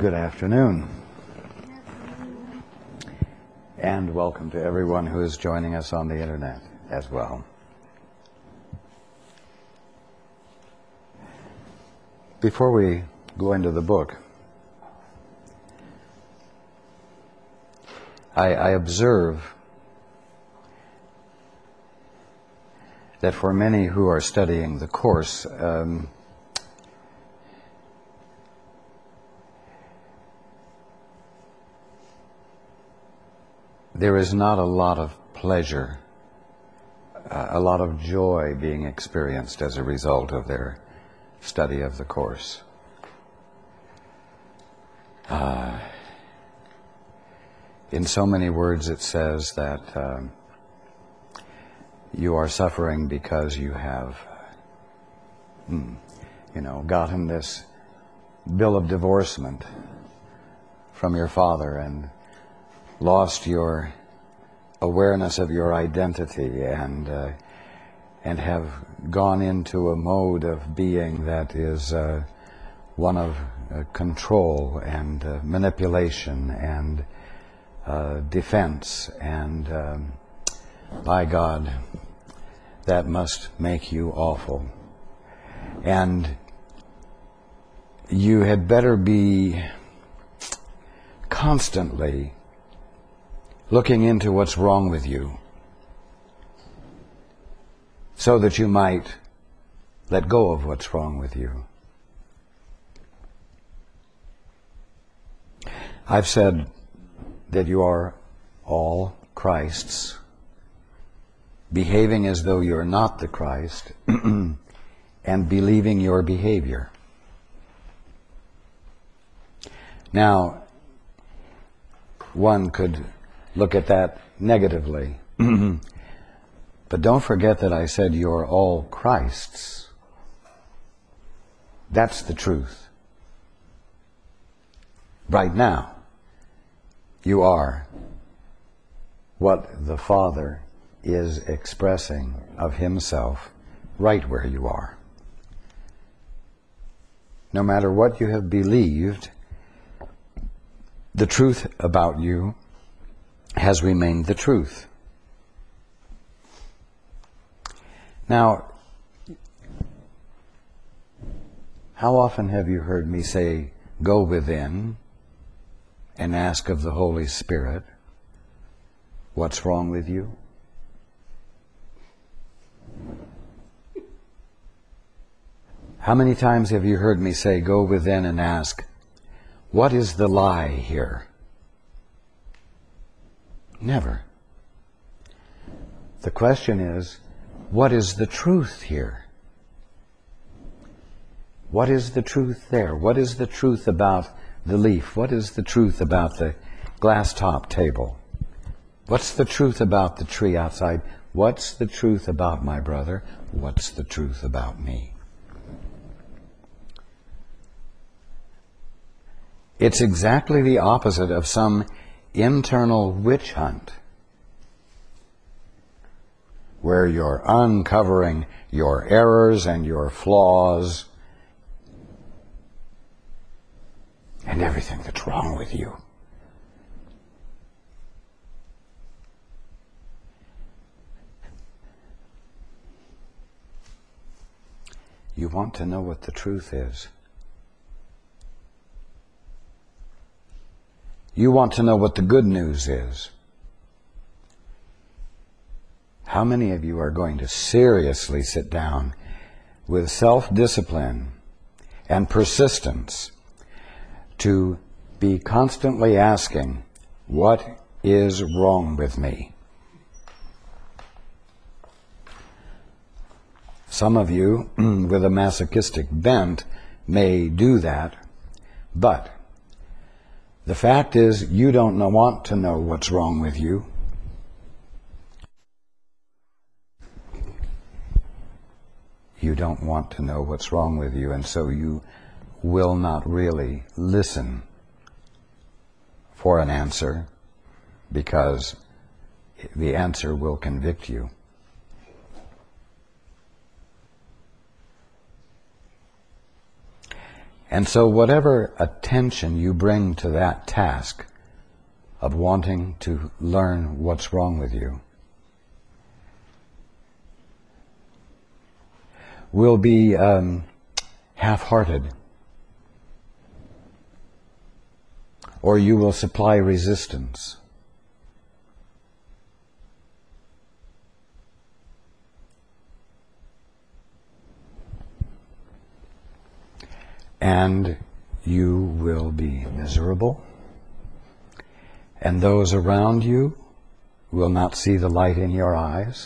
Good afternoon, and welcome to everyone who is joining us on the internet as well. Before we go into the book, I observe that for many who are studying the Course, there is not a lot of pleasure, a lot of joy being experienced as a result of their study of the Course. In so many words it says that you are suffering because you have, gotten this bill of divorcement from your father and lost your awareness of your identity and have gone into a mode of being that is one of control and manipulation and defense, and by God, that must make you awful. And you had better be constantly looking into what's wrong with you so that you might let go of what's wrong with you. I've said that you are all Christ's, behaving as though you're not the Christ and believing your behavior. Now, one could look at that negatively. But don't forget that I said you're all Christ's. That's the truth. Right now, you are what the Father is expressing of Himself right where you are. No matter what you have believed, the truth about you has remained the truth. Now, how often have you heard me say, go within and ask of the Holy Spirit what's wrong with you? How many times have you heard me say, go within and ask, what is the lie here? Never. The question is, what is the truth here? What is the truth there? What is the truth about the leaf? What is the truth about the glass top table? What's the truth about the tree outside? What's the truth about my brother? What's the truth about me? It's exactly the opposite of some internal witch hunt where you're uncovering your errors and your flaws and everything that's wrong with you. You want to know what the truth is. You want to know what the good news is. How many of you are going to seriously sit down with self-discipline and persistence to be constantly asking, what is wrong with me? Some of you with a masochistic bent may do that, but the fact is you don't want to know what's wrong with you. You don't want to know what's wrong with you, and so you will not really listen for an answer, because the answer will convict you. And so whatever attention you bring to that task of wanting to learn what's wrong with you will be half-hearted, or you will supply resistance. And you will be miserable, and those around you will not see the light in your eyes.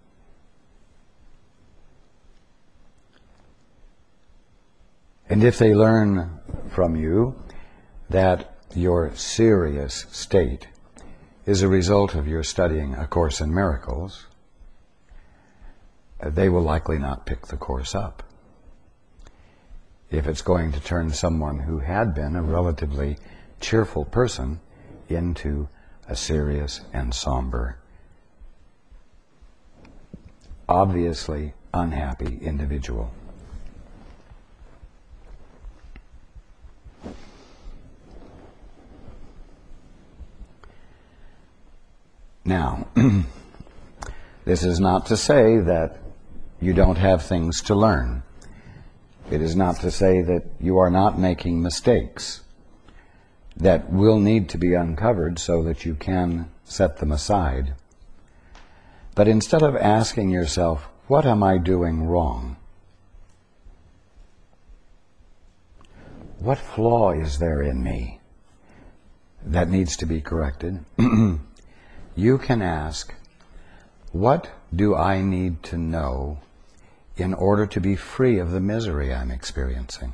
And if they learn from you that your serious state is a result of your studying A Course in Miracles, they will likely not pick the Course up. If it's going to turn someone who had been a relatively cheerful person into a serious and somber, obviously unhappy individual. Now, this is not to say that you don't have things to learn. It is not to say that you are not making mistakes that will need to be uncovered so that you can set them aside. But instead of asking yourself, what am I doing wrong? What flaw is there in me that needs to be corrected? You can ask, what do I need to know in order to be free of the misery I'm experiencing?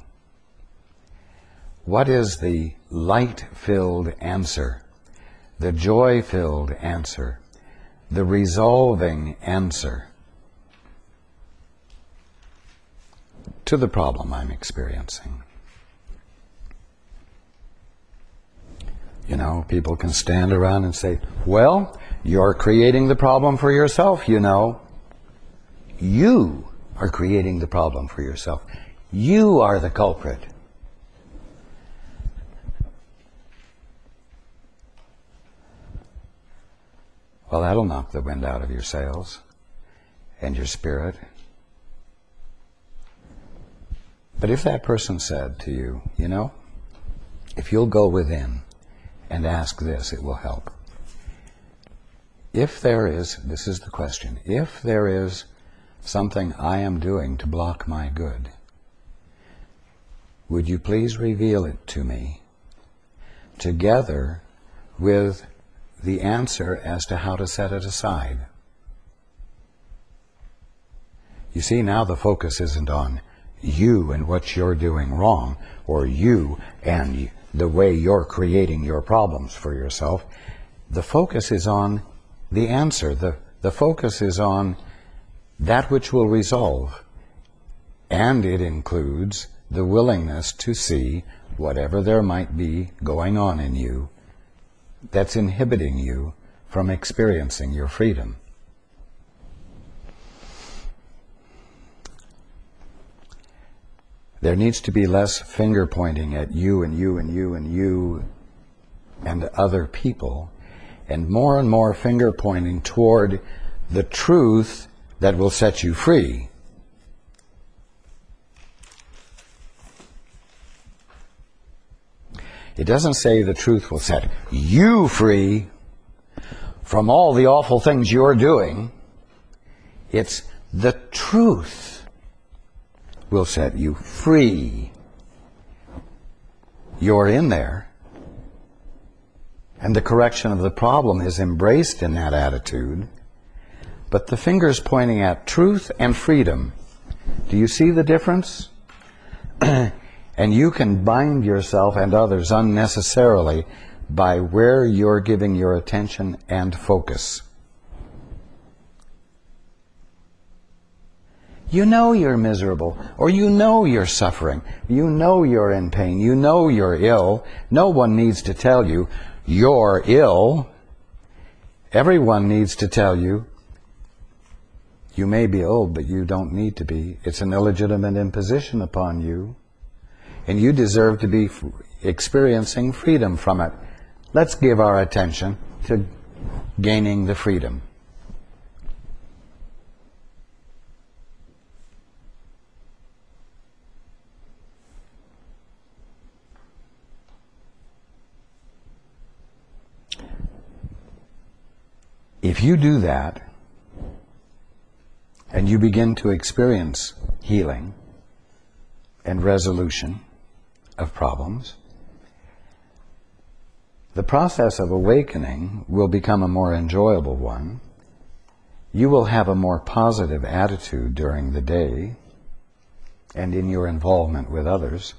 What is the light-filled answer, the joy-filled answer, the resolving answer to the problem I'm experiencing? You know, people can stand around and say, well, you're creating the problem for yourself, you know. You are creating the problem for yourself. You are the culprit. Well, that'll knock the wind out of your sails and your spirit. But if that person said to you, you know, if you'll go within and ask this, it will help. If there is, this is the question, if there is something I am doing to block my good, would you please reveal it to me, together with the answer as to how to set it aside? You see, now the focus isn't on you and what you're doing wrong, or you and the way you're creating your problems for yourself. The focus is on the answer. The focus is on that which will resolve. And it includes the willingness to see whatever there might be going on in you that's inhibiting you from experiencing your freedom. There needs to be less finger pointing at you and you and you and you and other people, and more finger pointing toward the truth that will set you free. It doesn't say the truth will set you free from all the awful things you're doing. It's the truth will set you free. You're in there, and the correction of the problem is embraced in that attitude, but the finger's pointing at truth and freedom. Do you see the difference? And you can bind yourself and others unnecessarily by where you're giving your attention and focus. You know you're miserable, or you know you're suffering, you know you're in pain, you know you're ill. No one needs to tell you you're ill. Everyone needs to tell you you may be old, but you don't need to be. It's an illegitimate imposition upon you. and you deserve to be experiencing freedom from it. Let's give our attention to gaining the freedom. If you do that, and you begin to experience healing and resolution of problems, the process of awakening will become a more enjoyable one. You will have a more positive attitude during the day and in your involvement with others.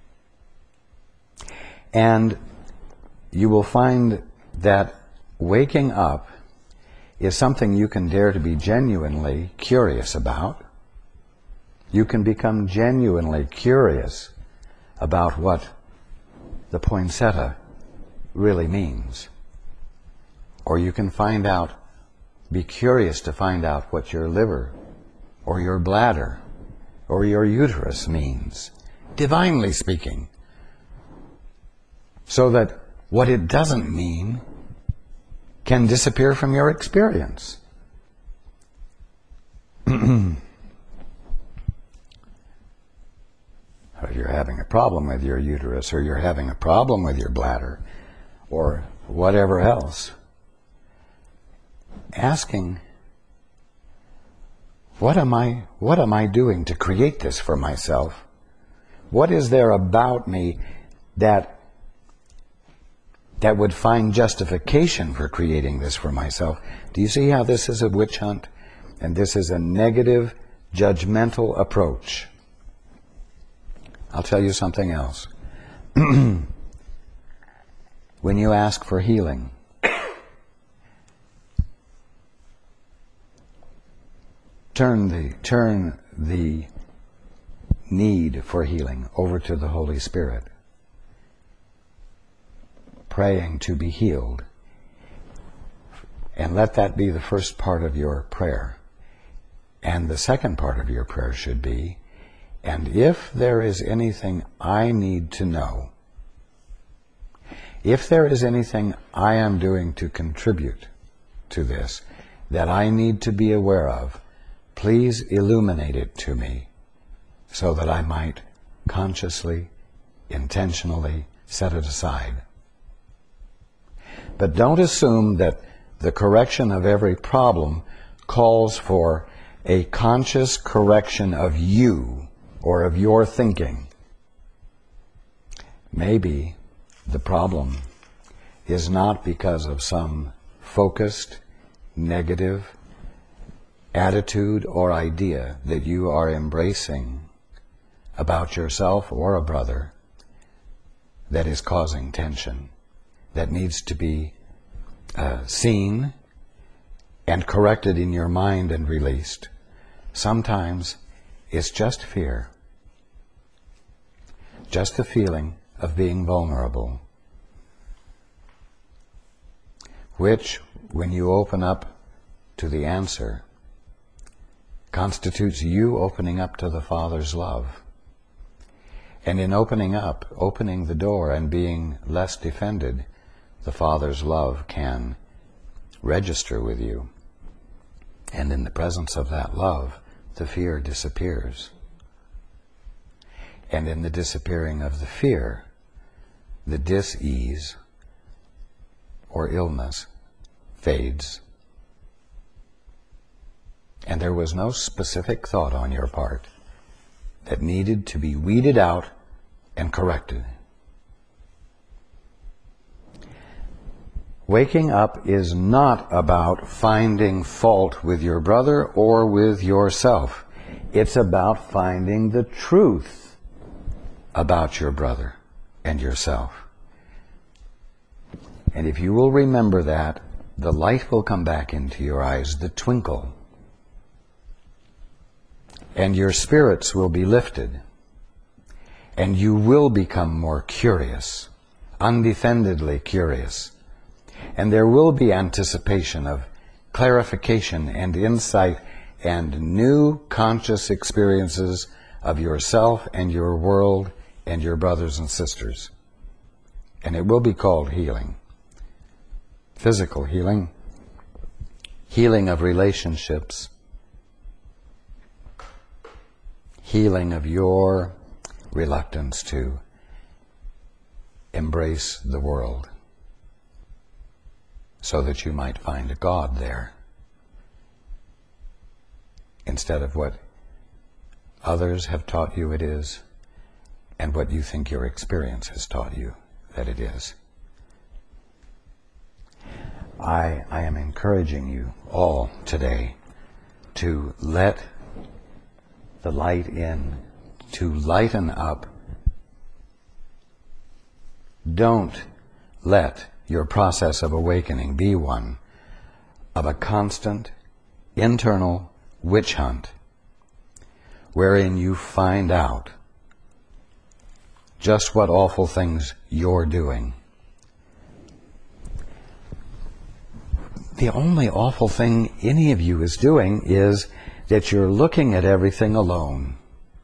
And you will find that waking up is something you can dare to be genuinely curious about. You can become genuinely curious about what the poinsettia really means. Or you can be curious to find out what your liver or your bladder or your uterus means, divinely speaking, so that what it doesn't mean can disappear from your experience. If you're having a problem with your uterus, or you're having a problem with your bladder, or whatever else, asking, what am I doing to create this for myself? What is there about me that would find justification for creating this for myself? Do you see how this is a witch hunt? And this is a negative, judgmental approach. I'll tell you something else. When you ask for healing, turn the need for healing over to the Holy Spirit, praying to be healed. And let that be the first part of your prayer. And the second part of your prayer should be, and if there is anything I need to know, if there is anything I am doing to contribute to this that I need to be aware of, please illuminate it to me so that I might consciously, intentionally set it aside. But don't assume that the correction of every problem calls for a conscious correction of you or of your thinking. Maybe the problem is not because of some focused, negative attitude or idea that you are embracing about yourself or a brother that is causing tension, that needs to be seen and corrected in your mind and released. Sometimes it's just fear, just the feeling of being vulnerable, which, when you open up to the answer, constitutes you opening up to the Father's love. And in opening the door and being less defended, the Father's love can register with you. And in the presence of that love, the fear disappears. And in the disappearing of the fear, the dis-ease or illness fades. And there was no specific thought on your part that needed to be weeded out and corrected. Waking up is not about finding fault with your brother or with yourself. It's about finding the truth about your brother and yourself. And if you will remember that, the light will come back into your eyes, the twinkle. And your spirits will be lifted. And you will become more curious, undefendedly curious. And there will be anticipation of clarification and insight and new conscious experiences of yourself and your world and your brothers and sisters. And it will be called healing. Physical healing, healing of relationships, healing of your reluctance to embrace the world so that you might find a God there instead of what others have taught you it is and what you think your experience has taught you that it is. I am encouraging you all today to let the light in, to lighten up. Don't let your process of awakening be one of a constant internal witch hunt wherein you find out just what awful things you're doing. The only awful thing any of you is doing is that you're looking at everything alone.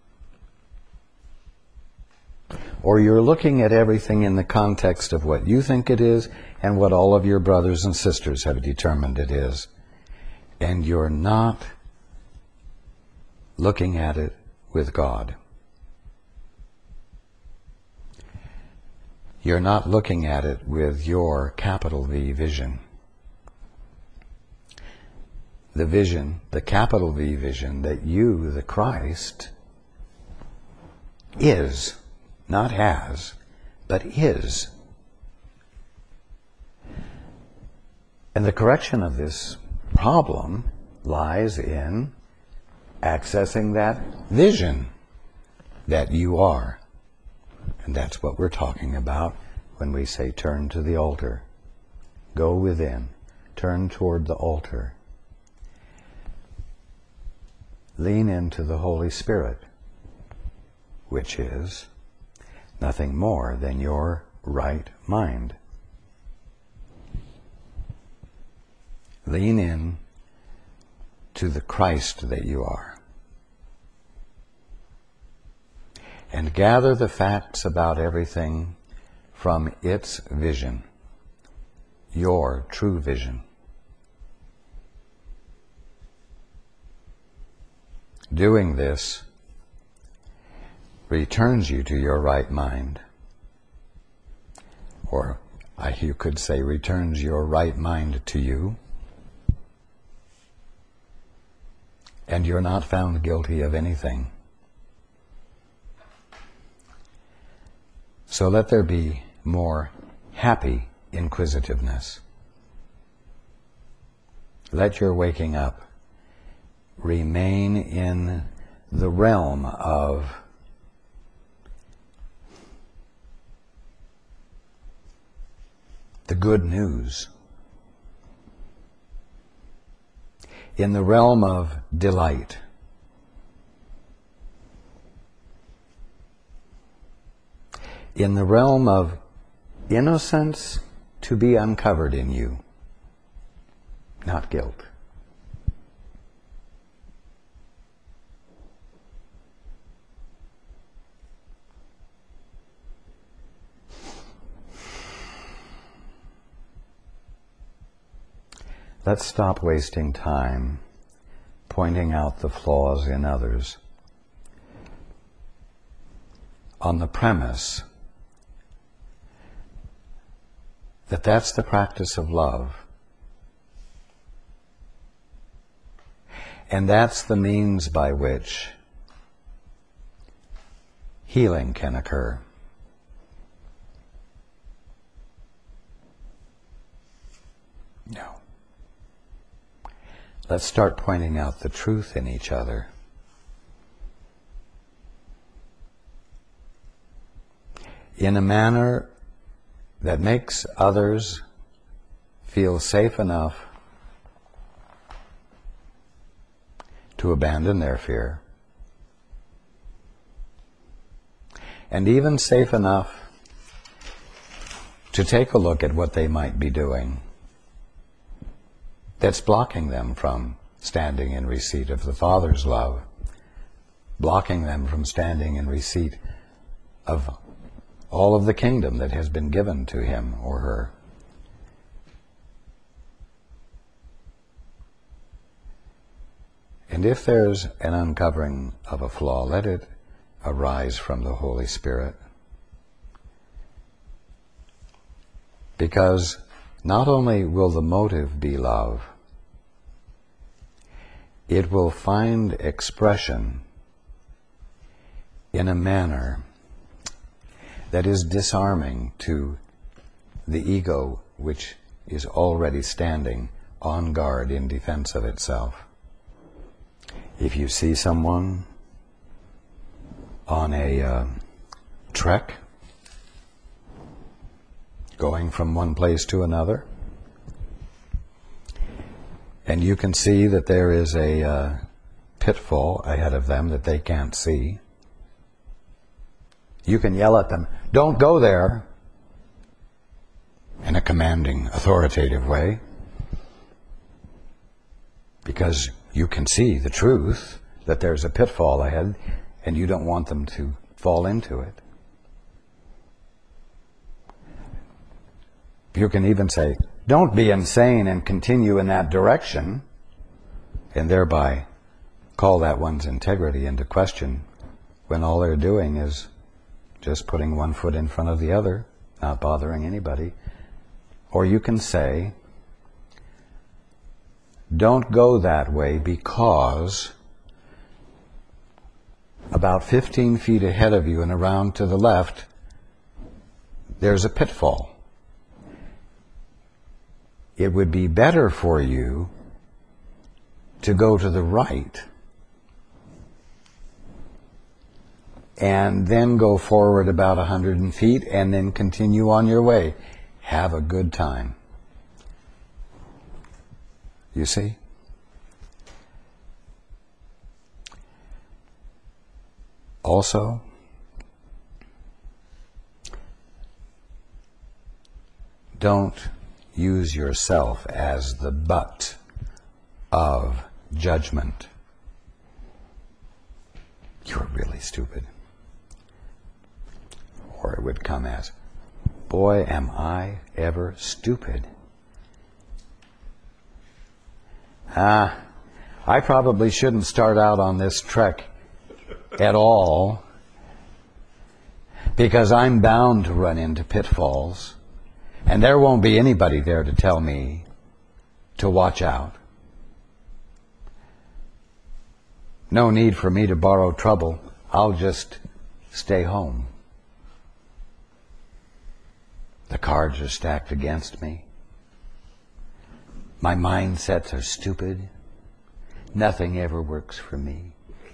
Or you're looking at everything in the context of what you think it is and what all of your brothers and sisters have determined it is. And you're not looking at it with God. You're not looking at it with your capital V vision. The vision, the capital V vision that you, the Christ, is, not has, but is. And the correction of this problem lies in accessing that vision that you are. And that's what we're talking about when we say turn to the altar. Go within. Turn toward the altar. Lean into the Holy Spirit, which is nothing more than your right mind. Lean in to the Christ that you are. And gather the facts about everything from its vision, your true vision. Doing this returns you to your right mind. Or you could say returns your right mind to you. And you're not found guilty of anything. So let there be more happy inquisitiveness. Let your waking up remain in the realm of the good news, in the realm of delight, in the realm of innocence to be uncovered in you, not guilt. Let's stop wasting time pointing out the flaws in others on the premise that that's the practice of love. And that's the means by which healing can occur. No. Let's start pointing out the truth in each other. In a manner that makes others feel safe enough to abandon their fear, and even safe enough to take a look at what they might be doing that's blocking them from standing in receipt of the Father's love, blocking them from standing in receipt of all of the kingdom that has been given to him or her. And if there's an uncovering of a flaw, let it arise from the Holy Spirit. Because not only will the motive be love, it will find expression in a manner that is disarming to the ego, which is already standing on guard in defense of itself. If you see someone on a trek, going from one place to another, and you can see that there is a pitfall ahead of them that they can't see, you can yell at them, "Don't go there," in a commanding, authoritative way, because you can see the truth that there's a pitfall ahead and you don't want them to fall into it. You can even say, "Don't be insane and continue in that direction," and thereby call that one's integrity into question when all they're doing is just putting one foot in front of the other, not bothering anybody. Or you can say, "Don't go that way because about 15 feet ahead of you and around to the left, there's a pitfall. It would be better for you to go to the right and then go forward about 100 feet and then continue on your way. Have a good time." You see? Also, don't use yourself as the butt of judgment. "You're really stupid." Or it would come as, "Boy, am I ever stupid." I probably shouldn't start out on this trek at all because I'm bound to run into pitfalls and there won't be anybody there to tell me to watch out. No need for me to borrow trouble. I'll just stay home. The cards are stacked against me. My mindsets are stupid. Nothing ever works for me.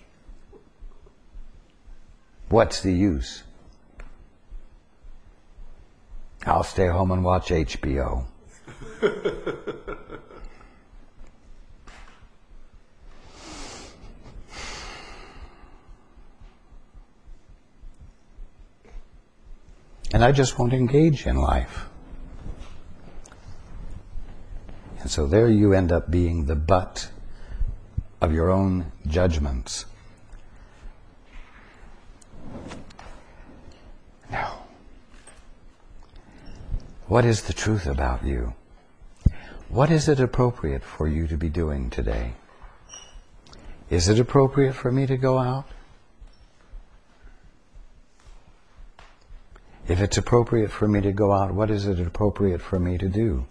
What's the use? I'll stay home and watch HBO. And I just won't engage in life. And so there you end up being the butt of your own judgments. Now, what is the truth about you? What is it appropriate for you to be doing today? Is it appropriate for me to go out? If it's appropriate for me to go out, what is it appropriate for me to do?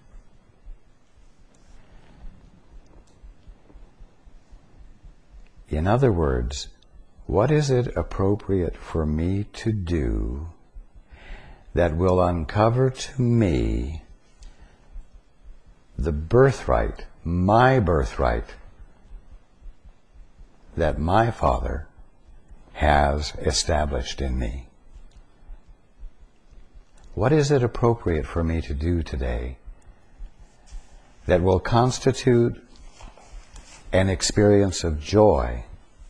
In other words, what is it appropriate for me to do that will uncover to me the birthright, my birthright, that my Father has established in me? What is it appropriate for me to do today that will constitute an experience of joy,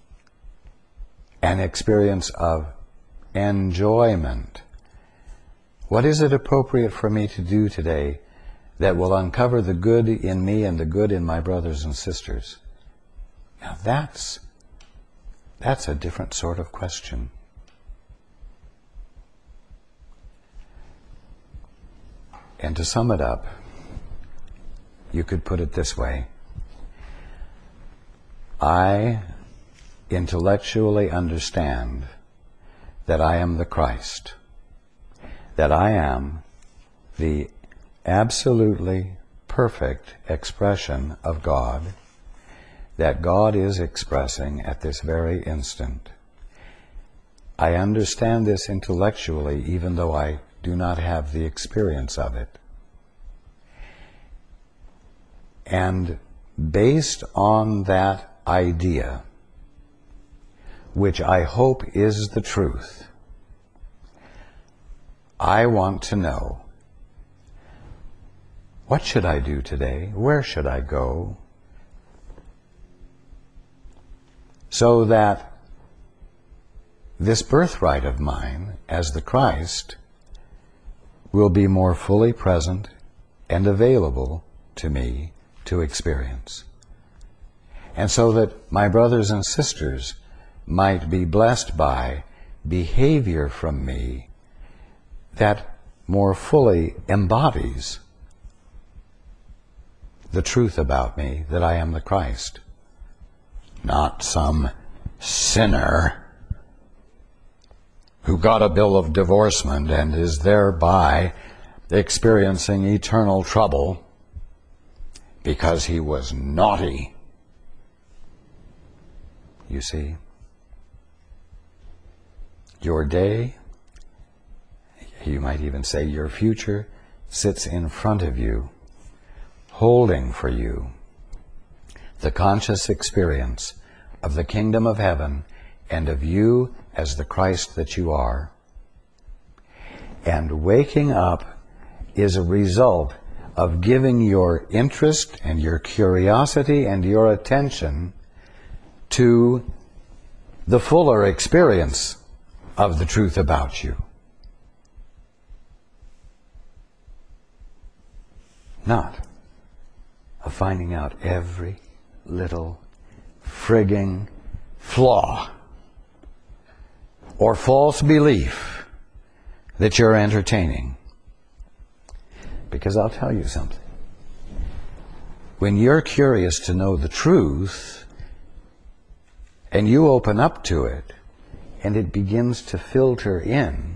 an experience of enjoyment? What is it appropriate for me to do today that will uncover the good in me and the good in my brothers and sisters? Now that's a different sort of question. And to sum it up, you could put it this way. I intellectually understand that I am the Christ, that I am the absolutely perfect expression of God, that God is expressing at this very instant. I understand this intellectually, even though I do not have the experience of it. And based on that idea, which I hope is the truth, I want to know, what should I do today? Where should I go? So that this birthright of mine as the Christ will be more fully present and available to me to experience. And so that my brothers and sisters might be blessed by behavior from me that more fully embodies the truth about me, that I am the Christ, not some sinner who got a bill of divorcement and is thereby experiencing eternal trouble because he was naughty. You see, your day, you might even say your future, sits in front of you, holding for you the conscious experience of the kingdom of heaven and of you as the Christ that you are. And waking up is a result of giving your interest and your curiosity and your attention to the fuller experience of the truth about you. Not of finding out every little frigging flaw or false belief that you're entertaining. Because I'll tell you something. When you're curious to know the truth, and you open up to it, and it begins to filter in,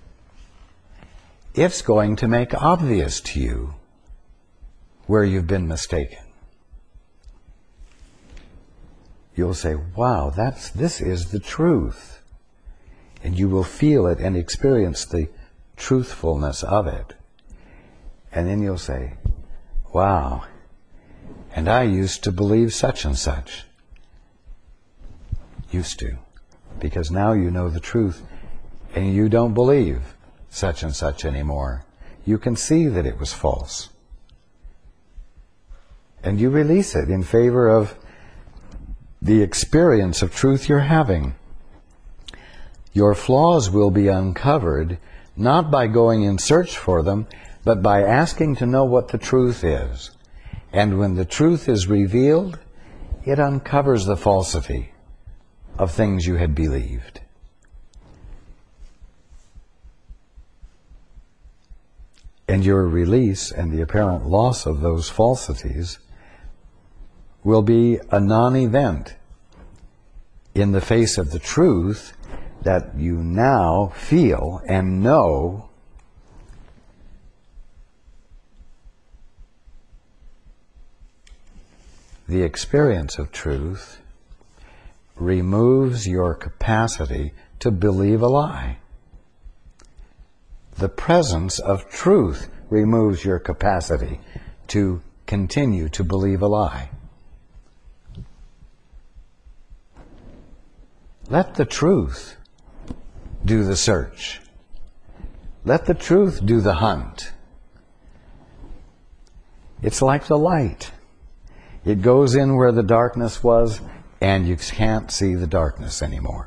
it's going to make obvious to you where you've been mistaken. You'll say, wow, this is the truth. And you will feel it and experience the truthfulness of it. And then you'll say, wow, and I used to believe such and such. Used to. Because now you know the truth and you don't believe such and such anymore. You can see that it was false. And you release it in favor of the experience of truth you're having. Your flaws will be uncovered not by going in search for them, but by asking to know what the truth is. And when the truth is revealed, it uncovers the falsity of things you had believed. And your release and the apparent loss of those falsities will be a non-event in the face of the truth that you now feel and know the experience of truth removes your capacity to believe a lie. The presence of truth removes your capacity to continue to believe a lie. Let the truth do the search. Let the truth do the hunt. It's like the light. It goes in where the darkness was, and you can't see the darkness anymore.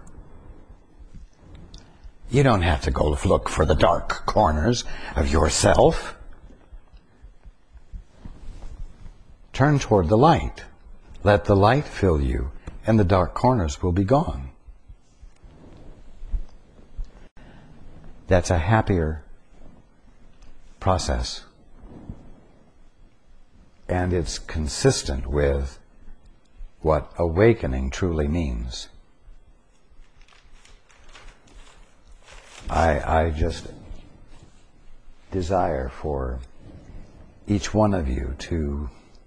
You don't have to go look for the dark corners of yourself. Turn toward the light. Let the light fill you, and the dark corners will be gone. That's a happier process and it's consistent with what awakening truly means. I just desire for each one of you to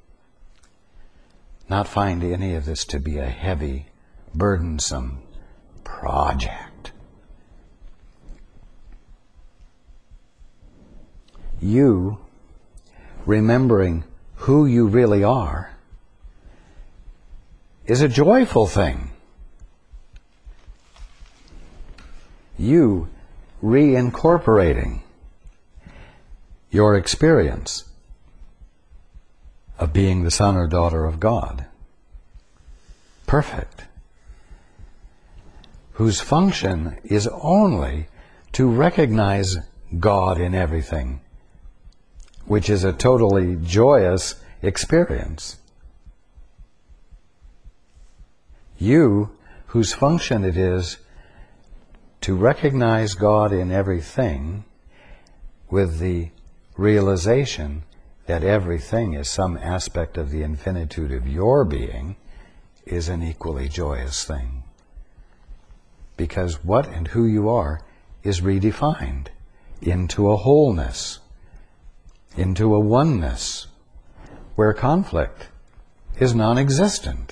not find any of this to be a heavy, burdensome project. You, remembering who you really are, is a joyful thing. You reincorporating your experience of being the son or daughter of God, perfect, whose function is only to recognize God in everything, which is a totally joyous experience. You, whose function it is to recognize God in everything with the realization that everything is some aspect of the infinitude of your being, is an equally joyous thing. Because what and who you are is redefined into a wholeness, into a oneness, where conflict is non-existent.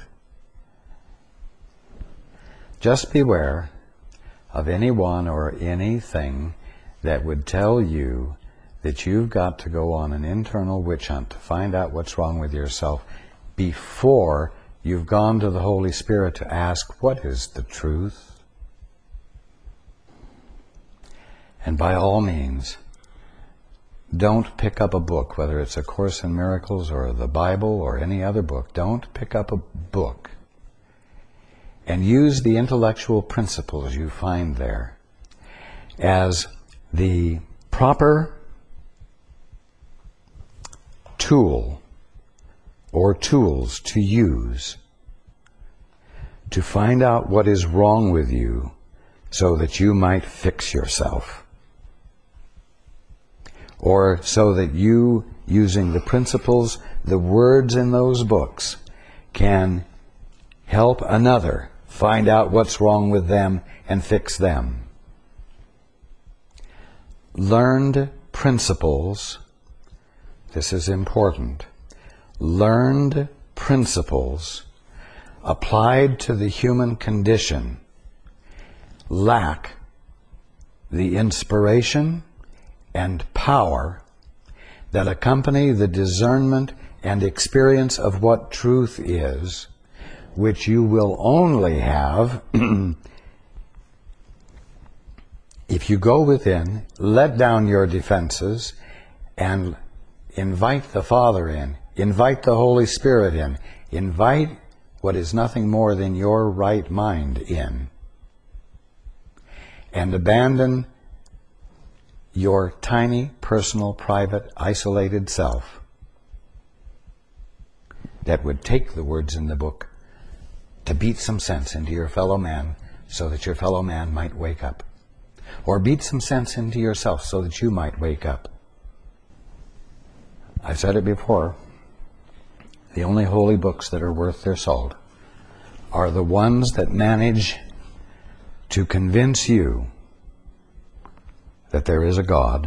Just beware of anyone or anything that would tell you that you've got to go on an internal witch hunt to find out what's wrong with yourself before you've gone to the Holy Spirit to ask, what is the truth? And by all means, don't pick up a book, whether it's A Course in Miracles or the Bible or any other book. Don't pick up a book and use the intellectual principles you find there as the proper tool or tools to use to find out what is wrong with you so that you might fix yourself. Or so that you, using the principles, the words in those books, can help another find out what's wrong with them and fix them. Learned principles, this is important, learned principles applied to the human condition lack the inspiration and power that accompany the discernment and experience of what truth is, which you will only have if you go within, let down your defenses, and invite the Father in, invite the Holy Spirit in, invite what is nothing more than your right mind in, and abandon your tiny, personal, private, isolated self that would take the words in the book to beat some sense into your fellow man so that your fellow man might wake up. Or beat some sense into yourself so that you might wake up. I've said it before, the only holy books that are worth their salt are the ones that manage to convince you that there is a God,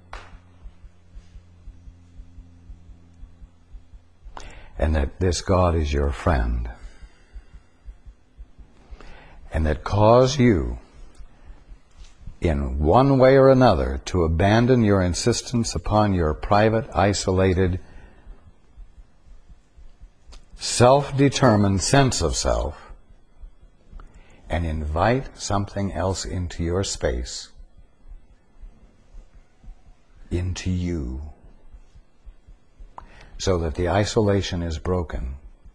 and that this God is your friend, and that cause you, in one way or another, to abandon your insistence upon your private, isolated, self-determined sense of self, and invite something else into your space, into you, so that the isolation is broken,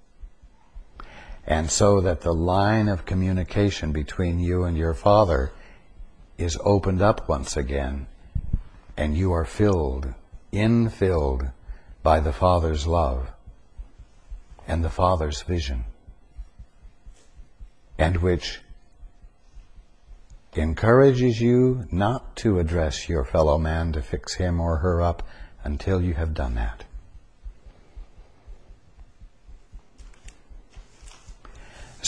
and so that the line of communication between you and your Father is opened up once again, and you are infilled by the Father's love and the Father's vision, and which encourages you not to address your fellow man to fix him or her up until you have done that.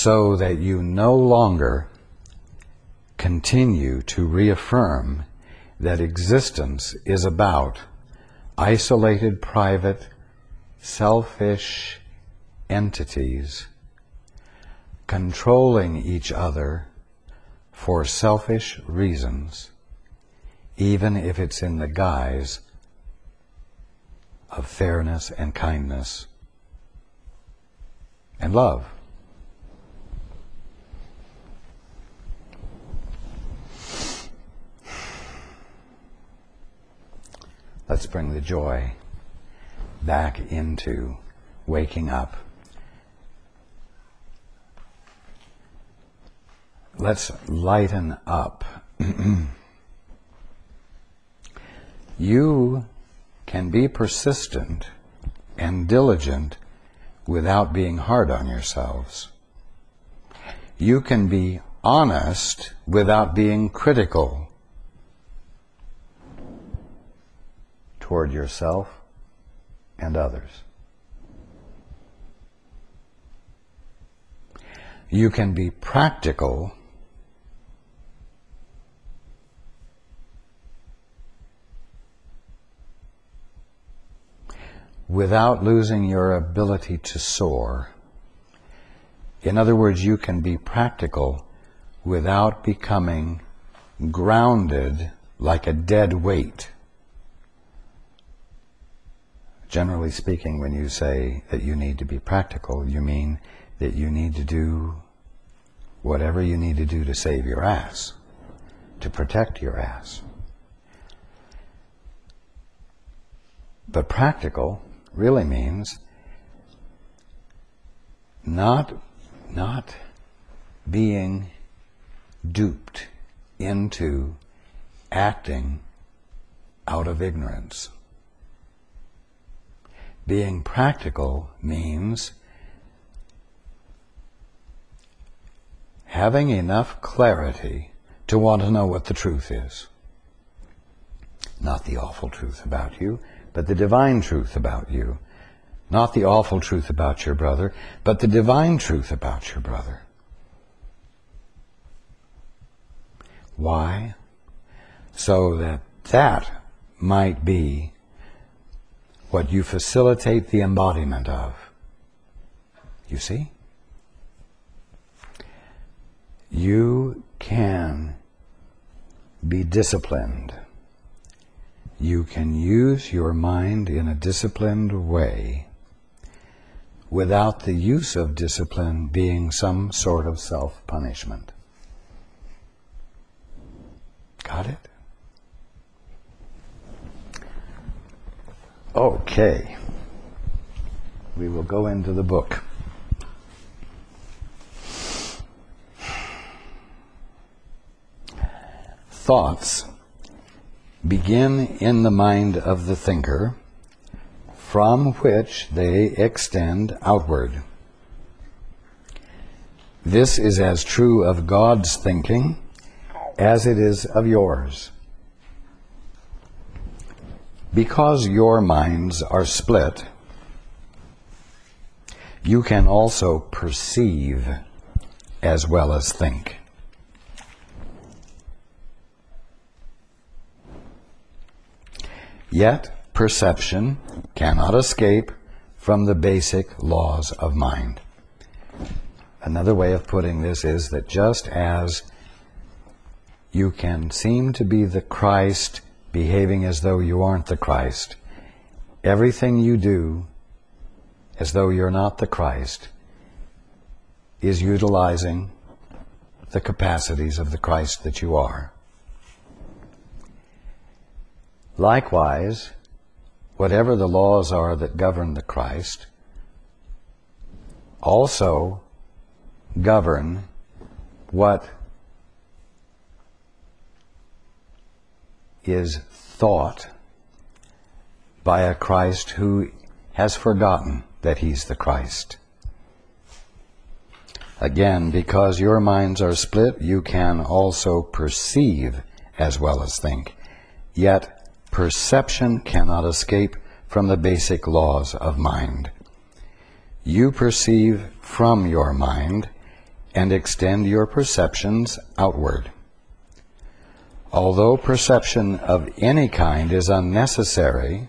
so that you no longer continue to reaffirm that existence is about isolated, private, selfish entities controlling each other for selfish reasons, even if it's in the guise of fairness and kindness and love. Let's bring the joy back into waking up. Let's lighten up. You can be persistent and diligent without being hard on yourselves. You can be honest without being critical toward yourself and others. You can be practical without losing your ability to soar. In other words, you can be practical without becoming grounded like a dead weight. Generally speaking, when you say that you need to be practical, you mean that you need to do whatever you need to do to save your ass, to protect your ass. But practical really means not being duped into acting out of ignorance. Being practical means having enough clarity to want to know what the truth is. Not the awful truth about you, but the divine truth about you. Not the awful truth about your brother, but the divine truth about your brother. Why? So that might be what you facilitate the embodiment of. You see? You can be disciplined. You can use your mind in a disciplined way without the use of discipline being some sort of self-punishment. Got it? Okay. We will go into the book. Thoughts begin in the mind of the thinker, from which they extend outward. This is as true of God's thinking as it is of yours. Because your minds are split, you can also perceive as well as think. Yet, perception cannot escape from the basic laws of mind. Another way of putting this is that just as you can seem to be the Christ behaving as though you aren't the Christ, everything you do as though you're not the Christ is utilizing the capacities of the Christ that you are. Likewise, whatever the laws are that govern the Christ also govern what is thought by a Christ who has forgotten that he's the Christ. Again, because your minds are split, you can also perceive as well as think. Yet, perception cannot escape from the basic laws of mind. You perceive from your mind and extend your perceptions outward. Although perception of any kind is unnecessary,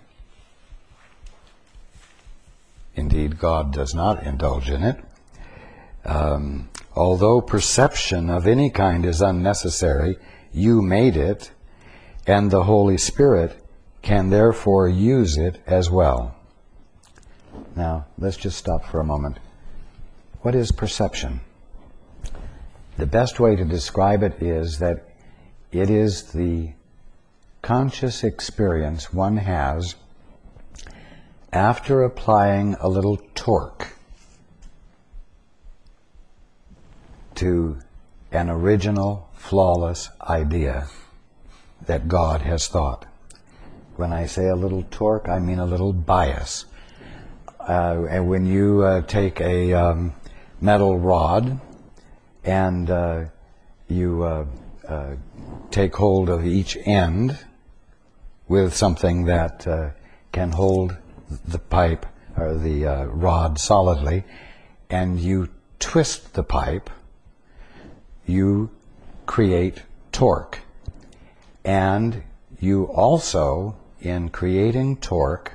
indeed God does not indulge in it, although perception of any kind is unnecessary, you made it, and the Holy Spirit can therefore use it as well. Now, let's just stop for a moment. What is perception? The best way to describe it is that it is the conscious experience one has after applying a little torque to an original, flawless idea that God has thought. When I say a little torque, I mean a little bias. And when you take a metal rod and you take hold of each end with something that can hold the pipe or the rod solidly, and you twist the pipe, you create torque. And you also, in creating torque,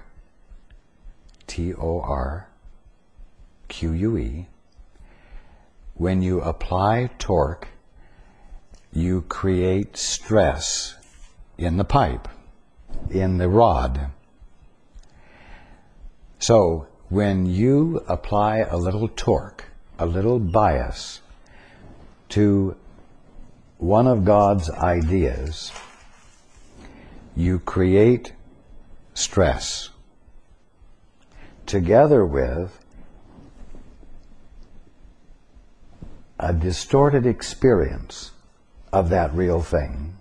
T-O-R-Q-U-E, when you apply torque, you create stress in the pipe, in the rod. So, when you apply a little torque, a little bias, to one of God's ideas, you create stress, together with a distorted experience of that real thing.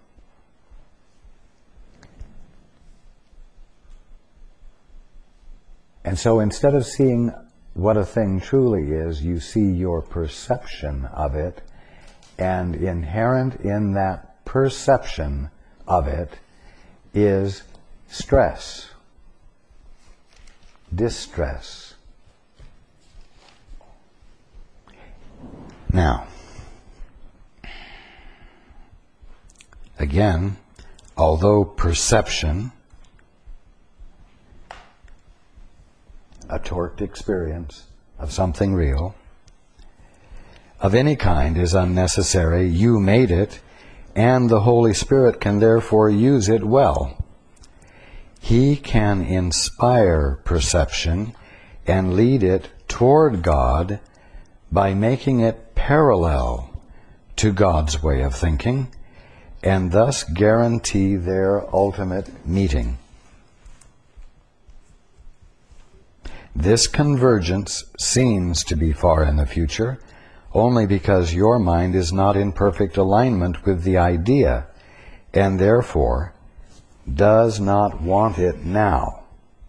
And so instead of seeing what a thing truly is, you see your perception of it, and inherent in that perception of it is stress, distress. Now, again, although perception, a torqued experience of something real, of any kind is unnecessary, you made it, and the Holy Spirit can therefore use it well. He can inspire perception and lead it toward God by making it parallel to God's way of thinking, and thus guarantee their ultimate meeting. This convergence seems to be far in the future, only because your mind is not in perfect alignment with the idea, and therefore does not want it now.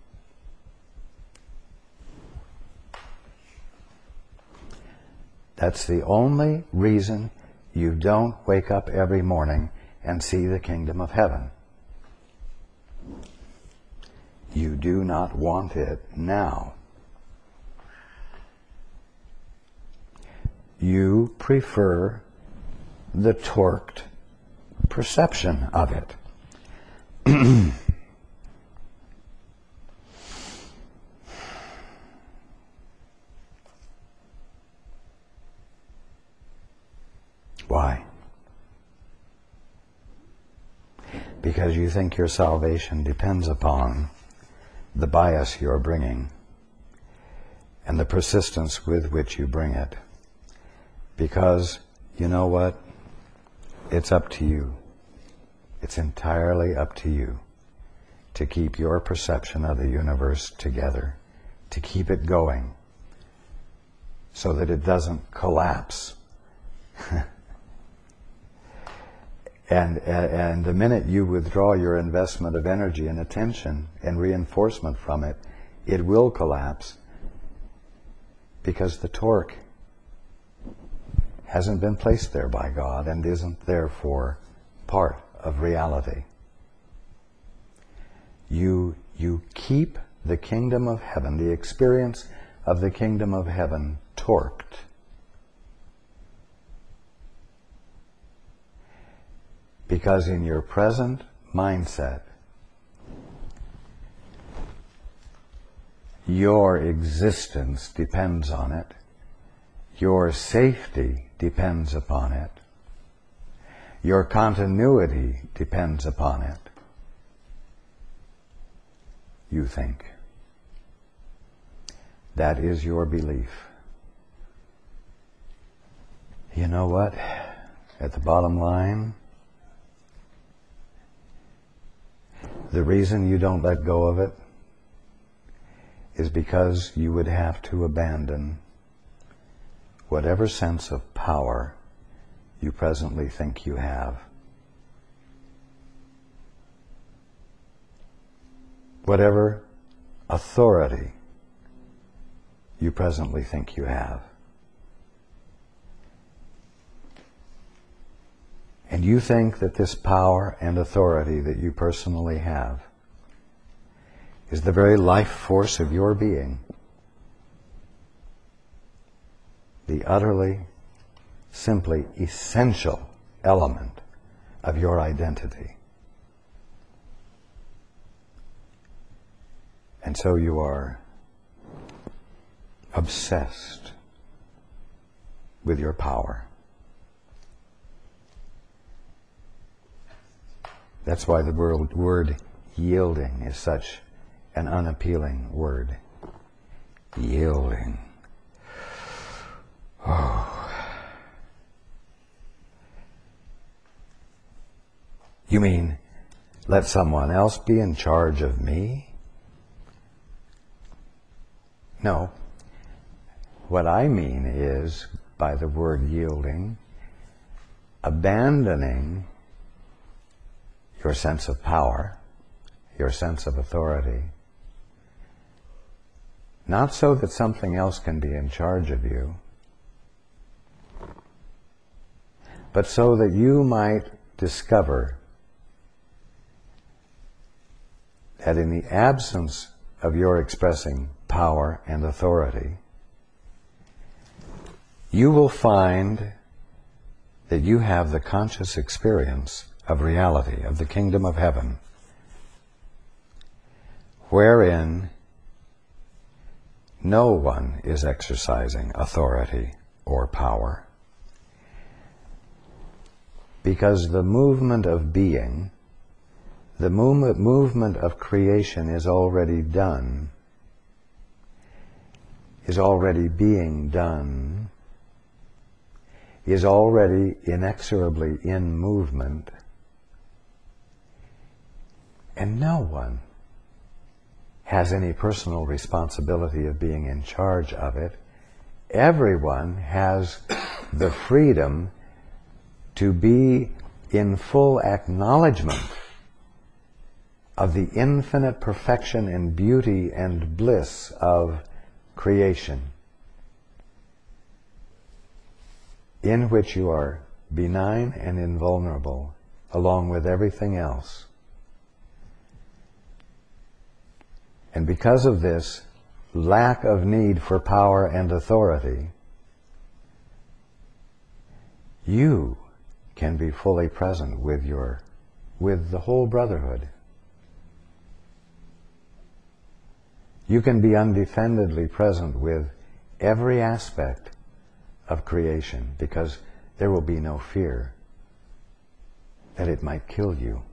That's the only reason you don't wake up every morning and see the kingdom of heaven. You do not want it now. You prefer the torqued perception of it. Why? Because you think your salvation depends upon the bias you're bringing and the persistence with which you bring it. Because, you know what? It's up to you. It's entirely up to you to keep your perception of the universe together, to keep it going, so that it doesn't collapse. And the minute you withdraw your investment of energy and attention and reinforcement from it, it will collapse, because the torque hasn't been placed there by God and isn't therefore part of reality. You keep the kingdom of heaven, the experience of the kingdom of heaven, torqued. Because in your present mindset, your existence depends on it. Your safety depends upon it. Your continuity depends upon it. You think. That is your belief. You know what? At the bottom line, the reason you don't let go of it is because you would have to abandon whatever sense of power you presently think you have. Whatever authority you presently think you have. And you think that this power and authority that you personally have is the very life force of your being, the utterly, simply essential element of your identity. And so you are obsessed with your power. That's why the word yielding is such an unappealing word. Yielding. Oh. You mean, let someone else be in charge of me? No. What I mean is, by the word yielding, abandoning your sense of power, your sense of authority, not so that something else can be in charge of you, but so that you might discover that in the absence of your expressing power and authority, you will find that you have the conscious experience of reality, of the kingdom of heaven, wherein no one is exercising authority or power, because the movement of being, the movement of creation is already done, is already being done, is already inexorably in movement, and no one has any personal responsibility of being in charge of it. Everyone has the freedom to be in full acknowledgement of the infinite perfection and beauty and bliss of creation, in which you are benign and invulnerable, along with everything else. And because of this lack of need for power and authority, you can be fully present with the whole brotherhood. You can be undefendedly present with every aspect of creation, because there will be no fear that it might kill you.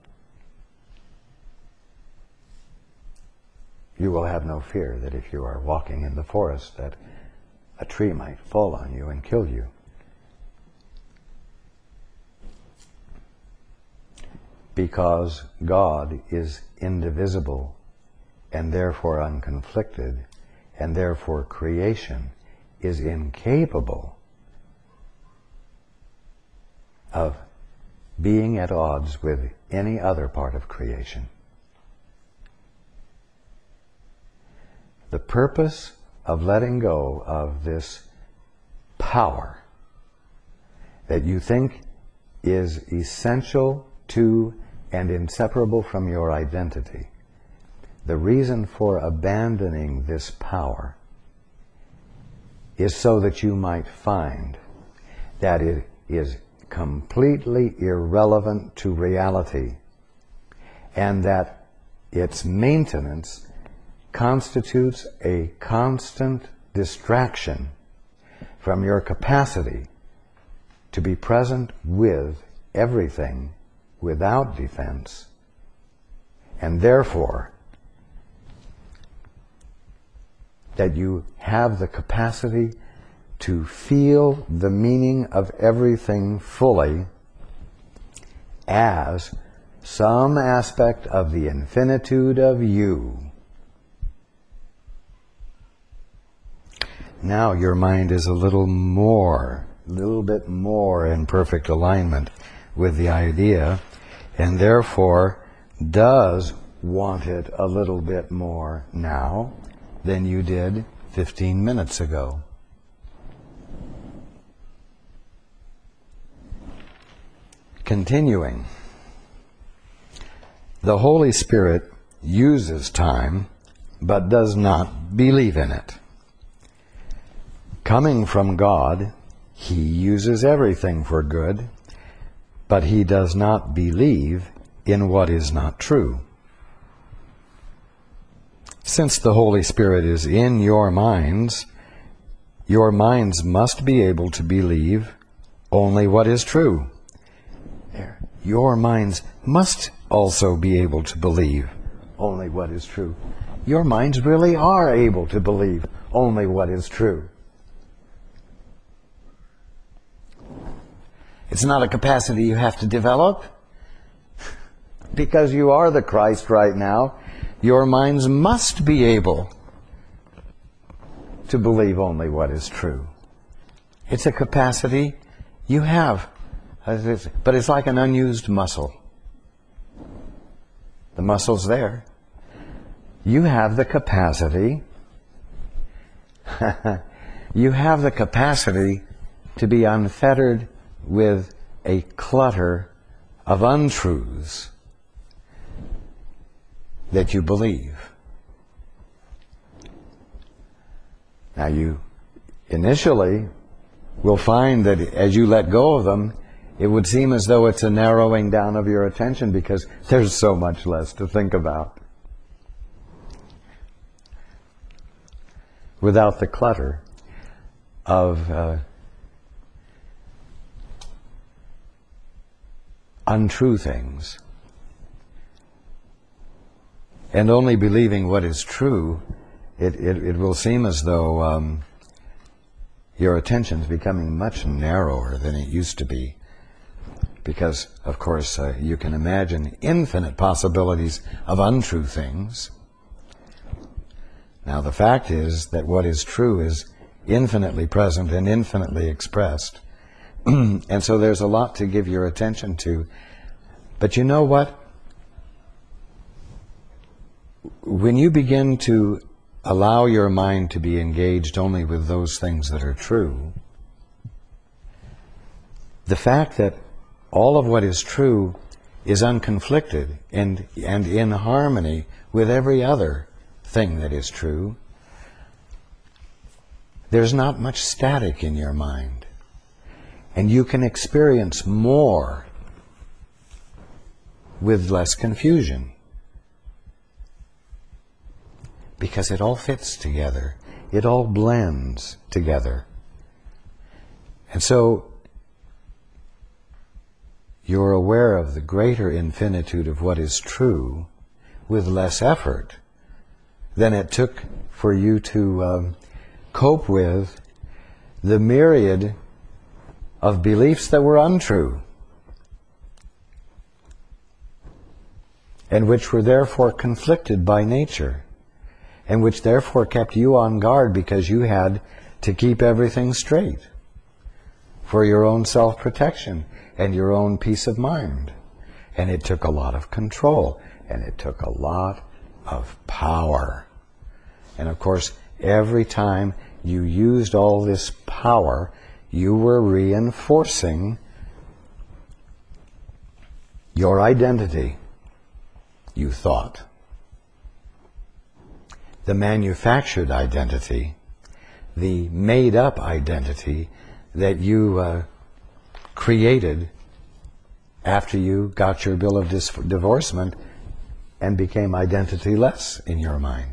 You will have no fear that if you are walking in the forest that a tree might fall on you and kill you. Because God is indivisible and therefore unconflicted, and therefore creation is incapable of being at odds with any other part of creation. The purpose of letting go of this power that you think is essential to and inseparable from your identity, the reason for abandoning this power is so that you might find that it is completely irrelevant to reality, and that its maintenance constitutes a constant distraction from your capacity to be present with everything without defense, and therefore that you have the capacity to feel the meaning of everything fully as some aspect of the infinitude of you. Now your mind is a little bit more in perfect alignment with the idea, and therefore does want it a little bit more now than you did 15 minutes ago. Continuing. The Holy Spirit uses time, but does not believe in it. Coming from God, He uses everything for good, but He does not believe in what is not true. Since the Holy Spirit is in your minds must be able to believe only what is true. Your minds must also be able to believe only what is true. Your minds really are able to believe only what is true. It's not a capacity you have to develop. Because you are the Christ right now, your minds must be able to believe only what is true. It's a capacity you have. But it's like an unused muscle. The muscle's there. You have the capacity. You have the capacity to be unfettered with a clutter of untruths that you believe. Now you initially will find that as you let go of them, it would seem as though it's a narrowing down of your attention because there's so much less to think about. Without the clutter of untrue things. And only believing what is true, it will seem as though your attention is becoming much narrower than it used to be. Because, of course, you can imagine infinite possibilities of untrue things. Now, the fact is that what is true is infinitely present and infinitely expressed. And so there's a lot to give your attention to. But you know what? When you begin to allow your mind to be engaged only with those things that are true, the fact that all of what is true is unconflicted and in harmony with every other thing that is true, there's not much static in your mind. And you can experience more with less confusion. Because it all fits together. It all blends together. And so you're aware of the greater infinitude of what is true with less effort than it took for you to cope with the myriad of beliefs that were untrue and which were therefore conflicted by nature and which therefore kept you on guard because you had to keep everything straight for your own self-protection and your own peace of mind. And it took a lot of control, and it took a lot of power. And of course, every time you used all this power, you were reinforcing your identity, you thought. The manufactured identity, the made-up identity that you created after you got your bill of divorcement and became identityless in your mind.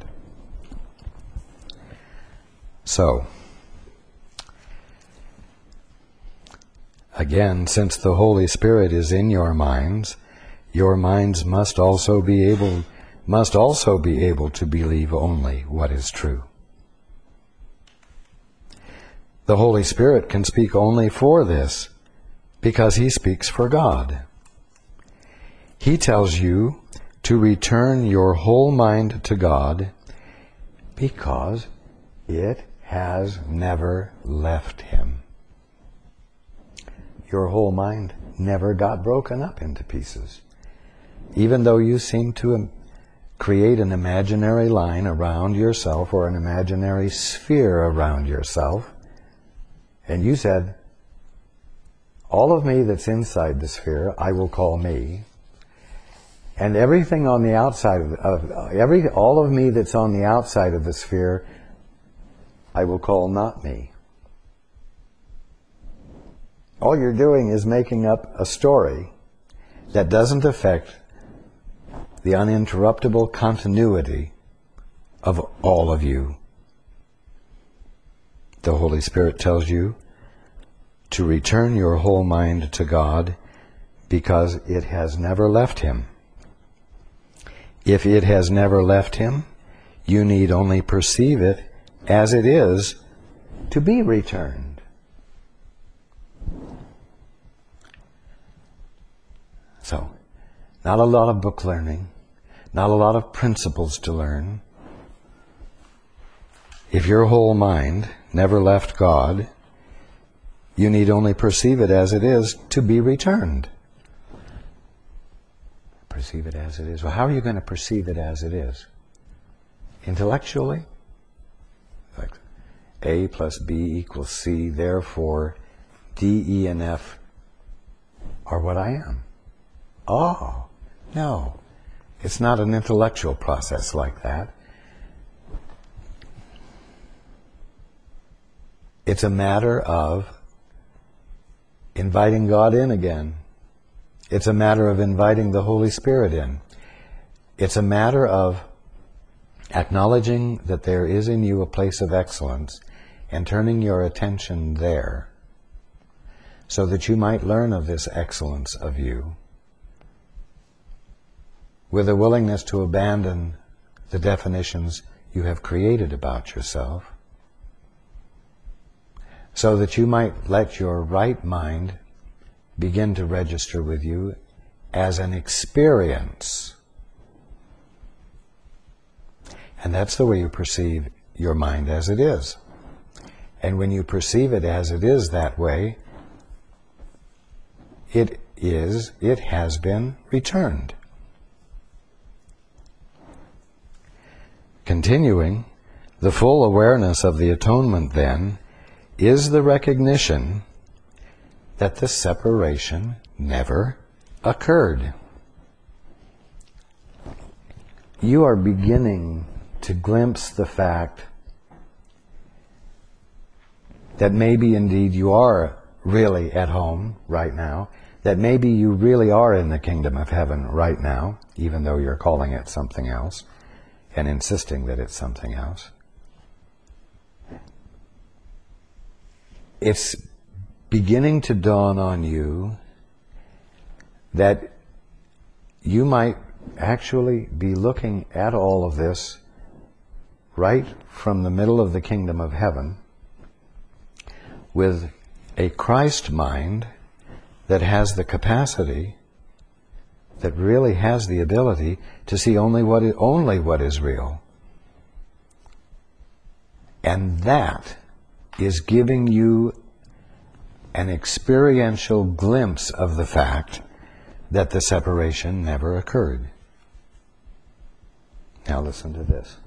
So, again, since the Holy Spirit is in your minds must also be able to believe only what is true. The Holy Spirit can speak only for this because He speaks for God. He tells you to return your whole mind to God because it has never left Him. Your whole mind never got broken up into pieces. Even though you seem to create an imaginary line around yourself or an imaginary sphere around yourself, and you said, all of me that's inside the sphere, I will call me, and everything on the outside all of me that's on the outside of the sphere, I will call not me. All you're doing is making up a story that doesn't affect the uninterruptible continuity of all of you. The Holy Spirit tells you to return your whole mind to God because it has never left Him. If it has never left Him, you need only perceive it as it is to be returned. So, not a lot of book learning, not a lot of principles to learn. If your whole mind never left God, you need only perceive it as it is to be returned. Perceive it as it is. Well, how are you going to perceive it as it is? Intellectually? Like A plus B equals C, therefore D, E, and F are what I am. Oh, no. It's not an intellectual process like that. It's a matter of inviting God in again. It's a matter of inviting the Holy Spirit in. It's a matter of acknowledging that there is in you a place of excellence and turning your attention there so that you might learn of this excellence of you with a willingness to abandon the definitions you have created about yourself, so that you might let your right mind begin to register with you as an experience. And that's the way you perceive your mind as it is. And when you perceive it as it is that way, it has been returned. Continuing, the full awareness of the atonement then is the recognition that the separation never occurred. You are beginning to glimpse the fact that maybe indeed you are really at home right now, that maybe you really are in the kingdom of heaven right now, even though you're calling it something else and insisting that it's something else. It's beginning to dawn on you that you might actually be looking at all of this right from the middle of the kingdom of heaven with a Christ mind that has the capacity, that really has the ability to see only what is real. And that is giving you an experiential glimpse of the fact that the separation never occurred. Now listen to this.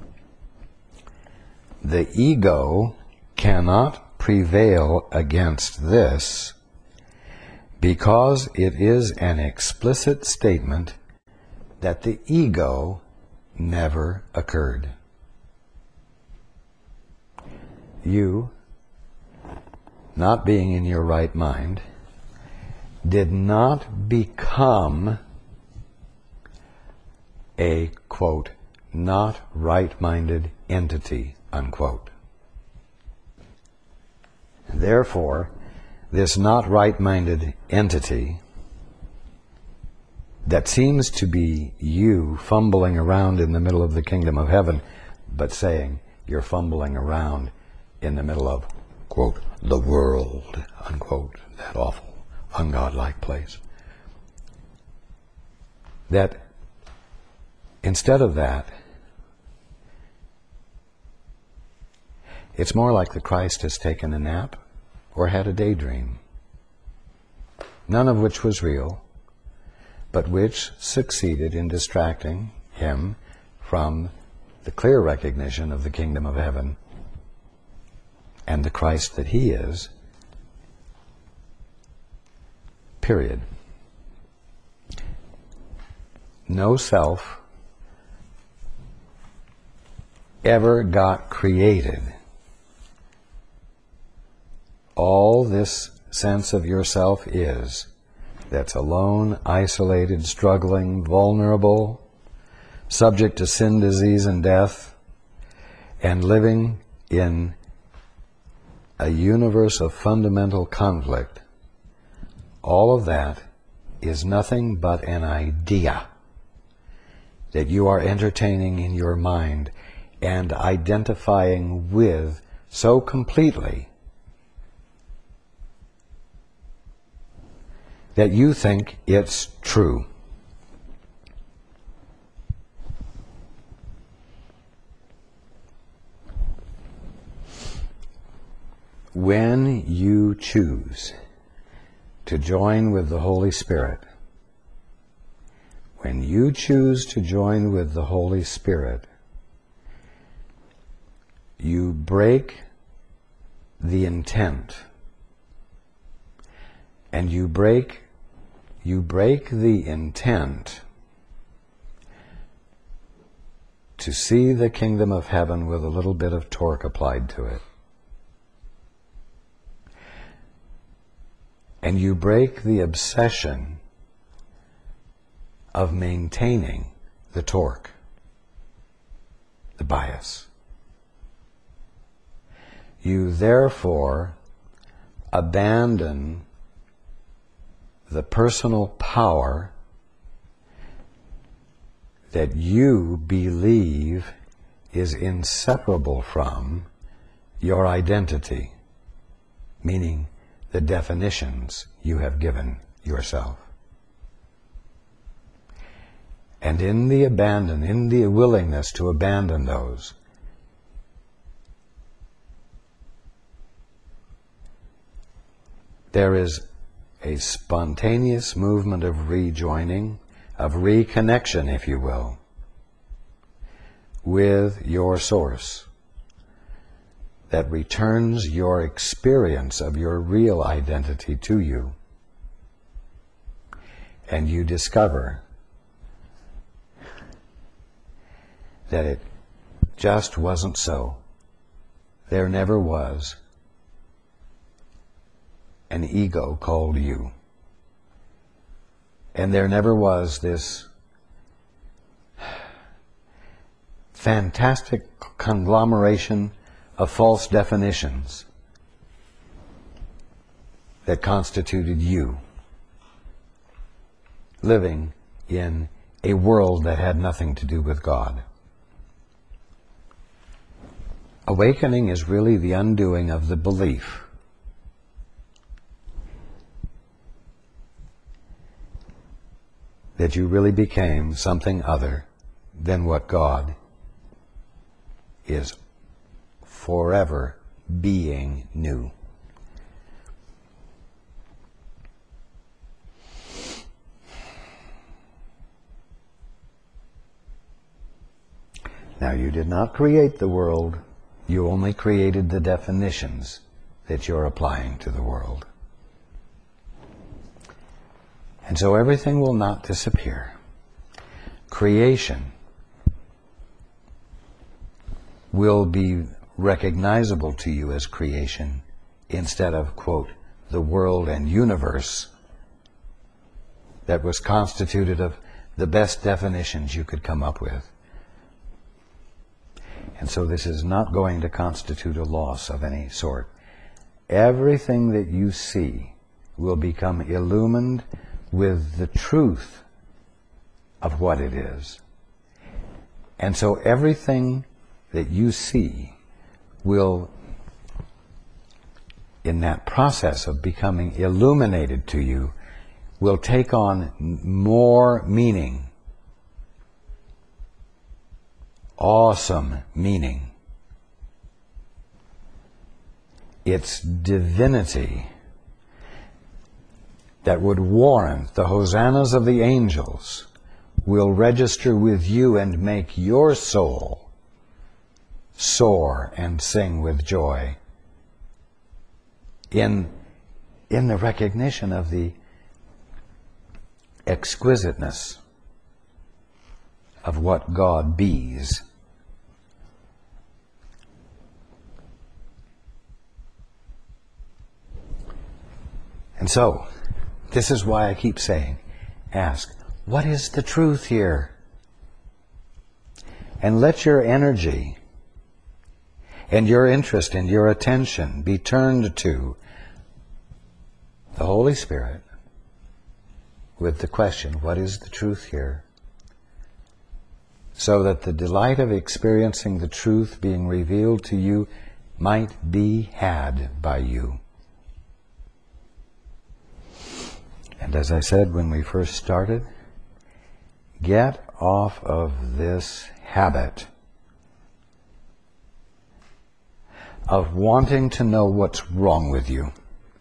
The ego cannot prevail against this because it is an explicit statement that the ego never occurred. You, not being in your right mind, did not become a, quote, not right-minded entity, unquote. Therefore, this not right-minded entity that seems to be you fumbling around in the middle of the kingdom of heaven, but saying you're fumbling around in the middle of, quote, the world, unquote, that awful, ungodlike place. That instead of that, it's more like the Christ has taken a nap or had a daydream, none of which was real, but which succeeded in distracting him from the clear recognition of the kingdom of heaven and the Christ that he is, period. No self ever got created. All this sense of yourself is that's alone, isolated, struggling, vulnerable, subject to sin, disease, and death, and living in a universe of fundamental conflict. All of that is nothing but an idea that you are entertaining in your mind and identifying with so completely that you think it's true. When you choose to join with the Holy Spirit, when you choose to join with the Holy Spirit, you break the intent, and you break the intent to see the kingdom of heaven with a little bit of torque applied to it. And you break the obsession of maintaining the torque, the bias. You therefore abandon the personal power that you believe is inseparable from your identity, meaning the definitions you have given yourself. And in the willingness to abandon those, there is a spontaneous movement of rejoining, of reconnection, if you will, with your source that returns your experience of your real identity to you. And you discover that it just wasn't so. There never was an ego called you. And there never was this fantastic conglomeration of false definitions that constituted you, living in a world that had nothing to do with God. Awakening is really the undoing of the belief that you really became something other than what God is forever being new. Now, you did not create the world. You only created the definitions that you're applying to the world. And so everything will not disappear. Creation will be recognizable to you as creation instead of, quote, the world and universe that was constituted of the best definitions you could come up with. And so this is not going to constitute a loss of any sort. Everything that you see will become illumined with the truth of what it is. And so everything that you see will, in that process of becoming illuminated to you, will take on more meaning, awesome meaning. Its divinity that would warrant the hosannas of the angels will register with you and make your soul soar and sing with joy in the recognition of the exquisiteness of what God bees. And so, this is why I keep saying, ask, what is the truth here? And let your energy and your interest and your attention be turned to the Holy Spirit with the question, what is the truth here? So that the delight of experiencing the truth being revealed to you might be had by you. And as I said when we first started, get off of this habit of wanting to know what's wrong with you.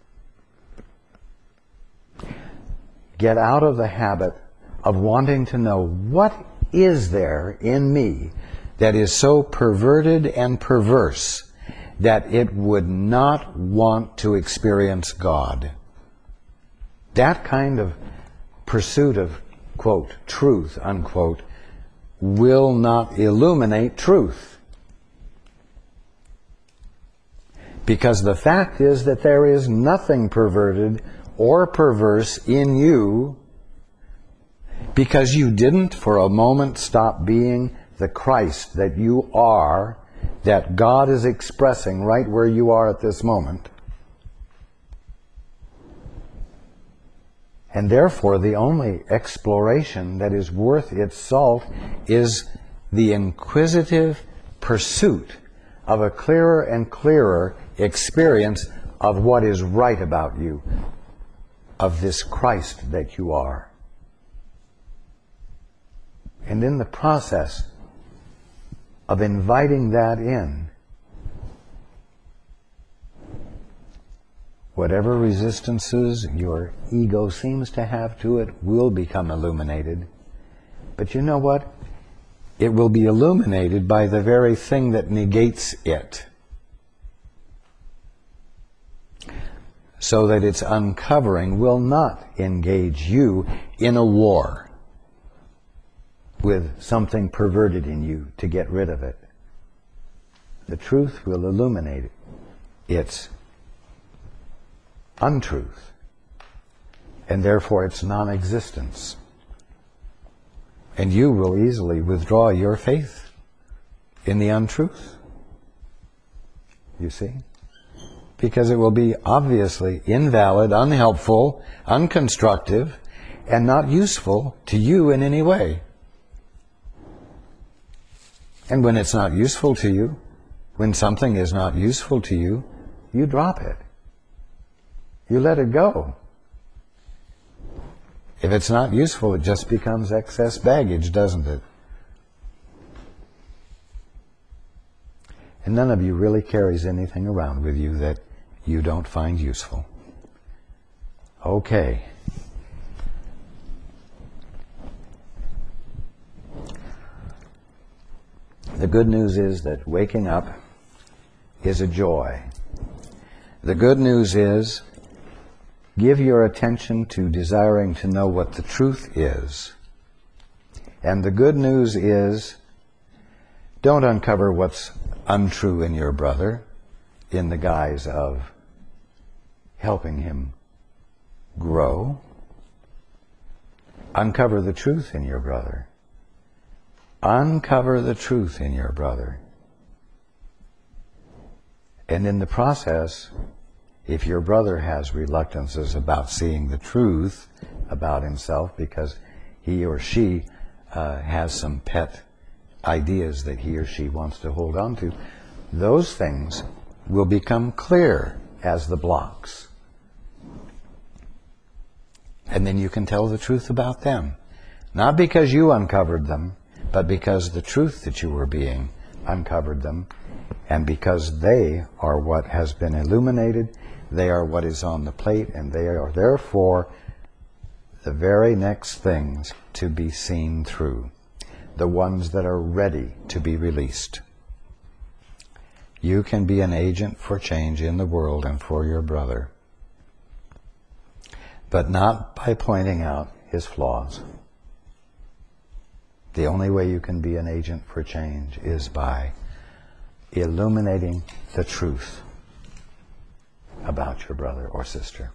Get out of the habit of wanting to know what is there in me that is so perverted and perverse that it would not want to experience God. That kind of pursuit of, quote, truth, unquote, will not illuminate truth. Because the fact is that there is nothing perverted or perverse in you, because you didn't for a moment stop being the Christ that you are, that God is expressing right where you are at this moment. And therefore, the only exploration that is worth its salt is the inquisitive pursuit of a clearer and clearer experience of what is right about you, of this Christ that you are. And in the process of inviting that in, whatever resistances your ego seems to have to it will become illuminated. But you know what? It will be illuminated by the very thing that negates it. So that its uncovering will not engage you in a war with something perverted in you to get rid of it. The truth will illuminate its untruth, and therefore its non-existence. And you will easily withdraw your faith in the untruth. You see? Because it will be obviously invalid, unhelpful, unconstructive, and not useful to you in any way. And when it's not useful to you, when something is not useful to you, you drop it. You let it go. If it's not useful, it just becomes excess baggage, doesn't it? And none of you really carries anything around with you that you don't find useful. Okay. The good news is that waking up is a joy. The good news is, give your attention to desiring to know what the truth is. And the good news is, don't uncover what's untrue in your brother in the guise of helping him grow. Uncover the truth in your brother. Uncover the truth in your brother. And in the process, if your brother has reluctances about seeing the truth about himself because he or she has some pet ideas that he or she wants to hold on to, those things will become clear as the blocks. And then you can tell the truth about them. Not because you uncovered them, but because the truth that you were being uncovered them, and because they are what has been illuminated, they are what is on the plate, and they are therefore the very next things to be seen through, the ones that are ready to be released. You can be an agent for change in the world and for your brother, but not by pointing out his flaws. The only way you can be an agent for change is by illuminating the truth about your brother or sister.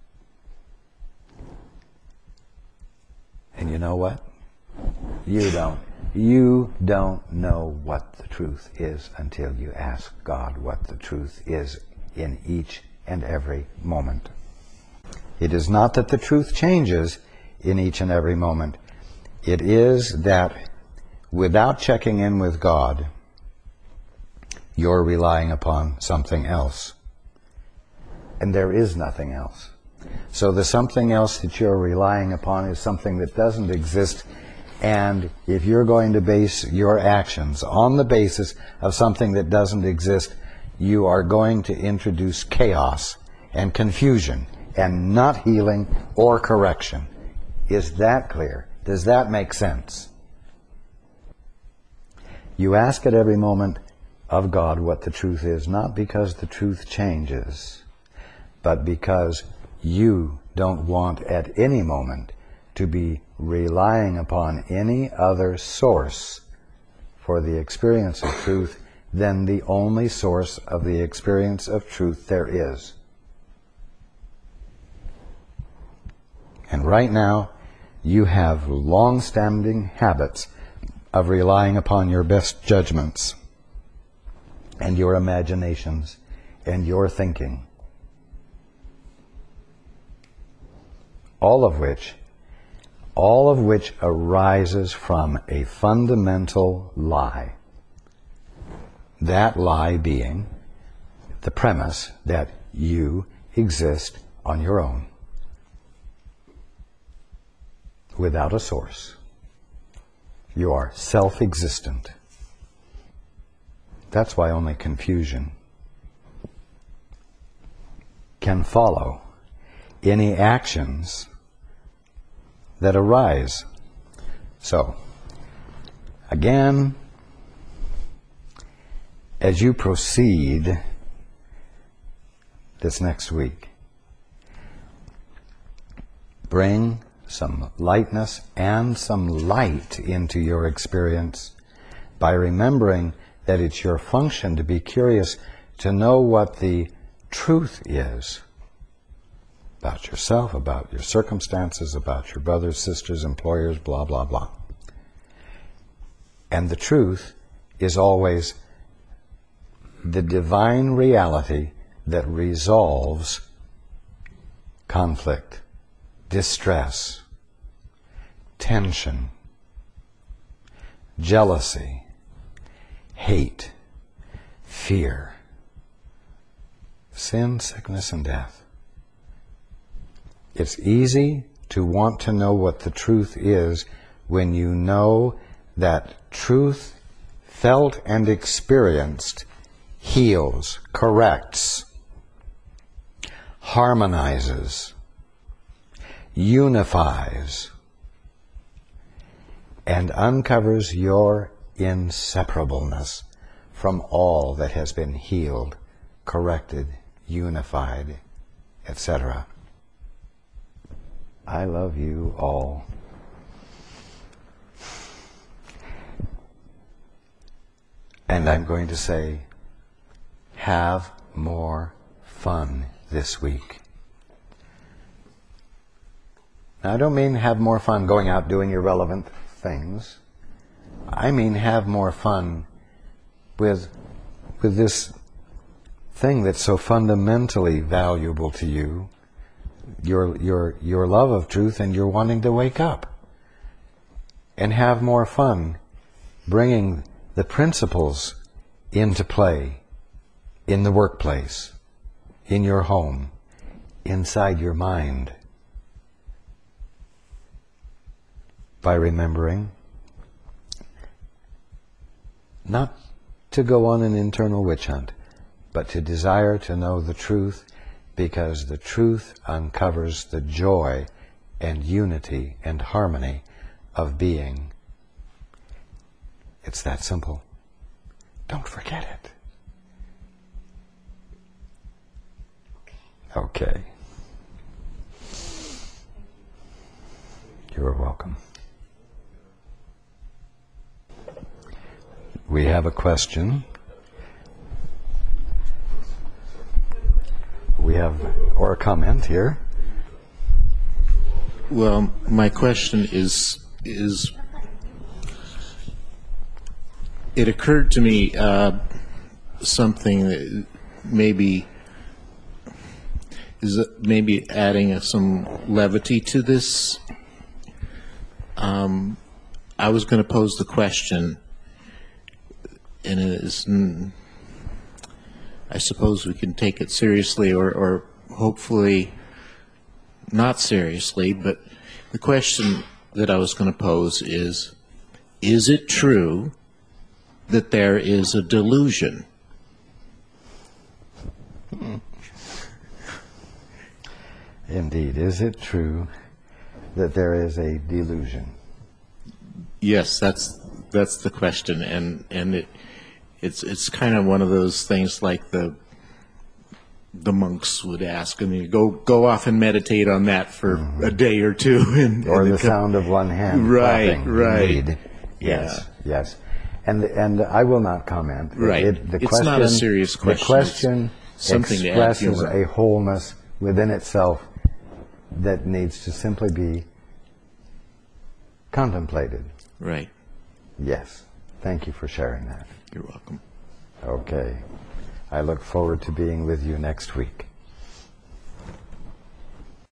And you know what? You don't know what the truth is until you ask God what the truth is in each and every moment. It is not that the truth changes in each and every moment. It is that without checking in with God, you're relying upon something else. And there is nothing else. So the something else that you're relying upon is something that doesn't exist. And if you're going to base your actions on the basis of something that doesn't exist, you are going to introduce chaos and confusion and not healing or correction. Is that clear? Does that make sense? You ask at every moment of God what the truth is, not because the truth changes, but because you don't want at any moment to be relying upon any other source for the experience of truth than the only source of the experience of truth there is. And right now, you have long-standing habits of relying upon your best judgments and your imaginations and your thinking, all of which arises from a fundamental lie. That lie being the premise that you exist on your own, without a source. You are self-existent. That's why only confusion can follow any actions that arise. So, again, as you proceed this next week, bring some lightness and some light into your experience by remembering that it's your function to be curious, to know what the truth is about yourself, about your circumstances, about your brothers, sisters, employers, blah, blah, blah. And the truth is always the divine reality that resolves conflict, distress, tension, jealousy, hate, fear, sin, sickness, and death. It's easy to want to know what the truth is when you know that truth felt and experienced heals, corrects, harmonizes, unifies, and uncovers your inseparableness from all that has been healed, corrected, unified, etc. I love you all. And I'm going to say, have more fun this week. Now, I don't mean have more fun going out doing irrelevant things. I mean have more fun with this thing that's so fundamentally valuable to you, your love of truth and your wanting to wake up. And have more fun bringing the principles into play in the workplace, in your home, inside your mind. By remembering not to go on an internal witch hunt, but to desire to know the truth, because the truth uncovers the joy and unity and harmony of being. It's that simple. Don't forget it. Okay. You're welcome. We have a question. Or a comment here. Well, my question is it occurred to me something that maybe adding some levity to this. I was going to pose the question, and it is, I suppose we can take it seriously or hopefully not seriously, but the question that I was going to pose is it true that there is a delusion? Indeed. Is it true that there is a delusion? Yes, that's the question, and it's kind of one of those things like the monks would ask. I mean, go off and meditate on that for a day or two, or the sound of one hand right, clapping. right. Indeed. Yes, yes. And I will not comment. Right. It's not a serious question. The question something expresses a wholeness within itself that needs to simply be contemplated. Right. Yes. Thank you for sharing that. You're welcome. Okay. I look forward to being with you next week.